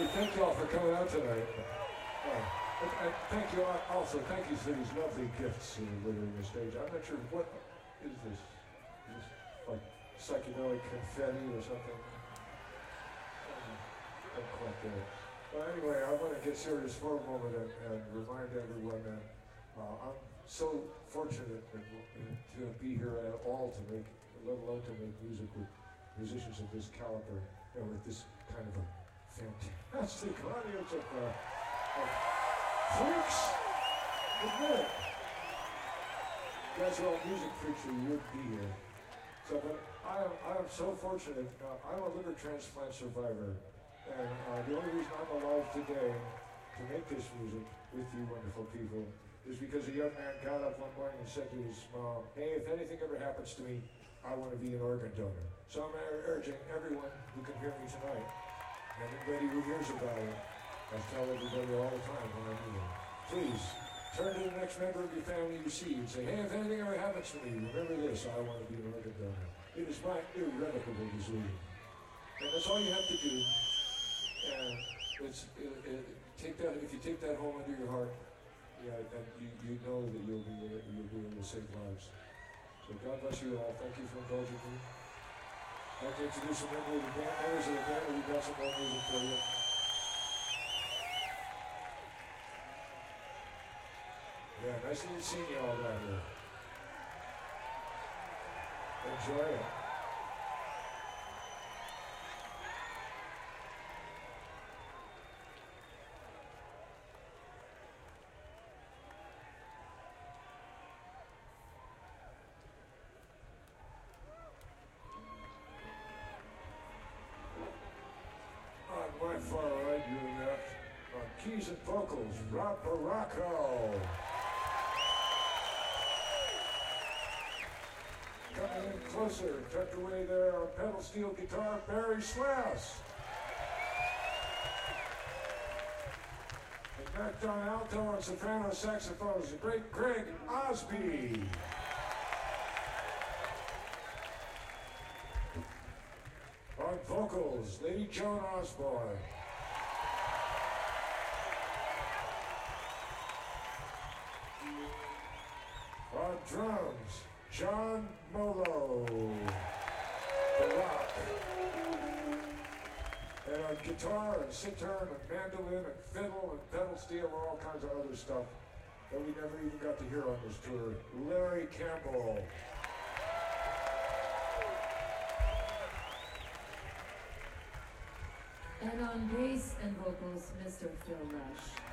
thank you all for coming out tonight. And thank you also. Thank you for these lovely gifts littering the stage. I'm not sure what is this. Is this like psychedelic confetti or something? I'm quite there. But anyway, I want to get serious for a moment and remind everyone that I'm so fortunate to be here at all to make, let alone to make music with musicians of this caliber and with this kind of a fantastic audience of freaks. Admit it. You guys are all music freaks, or you wouldn't be here. So, but I am so fortunate. I'm a liver transplant survivor, and the only reason I'm alive today to make this music with you wonderful people is because a young man got up one morning and said to his mom, "Hey, if anything ever happens to me, I want to be an organ donor." So I'm urging everyone who can hear me tonight, and anybody who hears about it, I tell everybody all the time when I meet them, please turn to the next member of your family you see and say, "Hey, if anything ever happens to me, remember this, I want to be an organ donor." It is my irrevocable decision. And that's all you have to do. And take that, if you take that home under your heart, yeah, and you know that you'll be able to save lives. So God bless you all. Thank you for indulging me. I'd like to introduce a member of the band, members of the band, and we've got some more music for you. Yeah, nice to see you all down here. Enjoy it. On my far right, you got on keys and vocals, Rob Baracco. Coming in closer, tucked away there on pedal steel guitar, Barry Swass. And back on alto and soprano saxophones, the great Greg Osby. On vocals, Lady Joan Osborne. On drums, John Molo, The Rock. And on guitar and sitar and mandolin and fiddle and pedal steel and all kinds of other stuff that we never even got to hear on this tour, Larry Campbell. And on bass and vocals, Mr. Phil Rush.